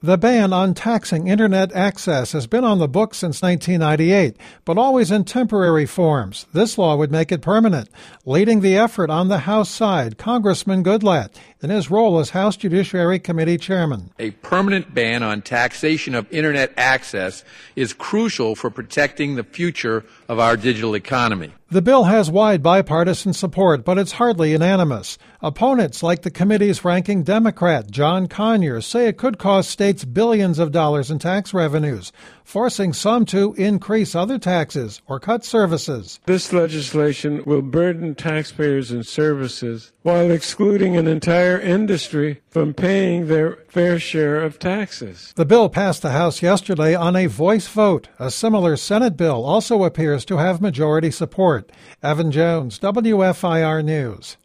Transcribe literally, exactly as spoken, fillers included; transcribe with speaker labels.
Speaker 1: The ban on taxing Internet access has been on the books since nineteen ninety-eight, but always in temporary forms. This law would make it permanent. Leading the effort on the House side, Congressman Goodlatte, in his role as House Judiciary Committee Chairman.
Speaker 2: A permanent ban on taxation of Internet access is crucial for protecting the future of our digital economy.
Speaker 1: The bill has wide bipartisan support, but it's hardly unanimous. Opponents, like the committee's ranking Democrat, John Conyers, say it could cost states billions of dollars in tax revenues, forcing some to increase other taxes or cut services.
Speaker 3: This legislation will burden taxpayers and services while excluding an entire industry from paying their fair share of taxes.
Speaker 1: The bill passed the House yesterday on a voice vote. A similar Senate bill also appears to have majority support. Evan Jones, W F I R News.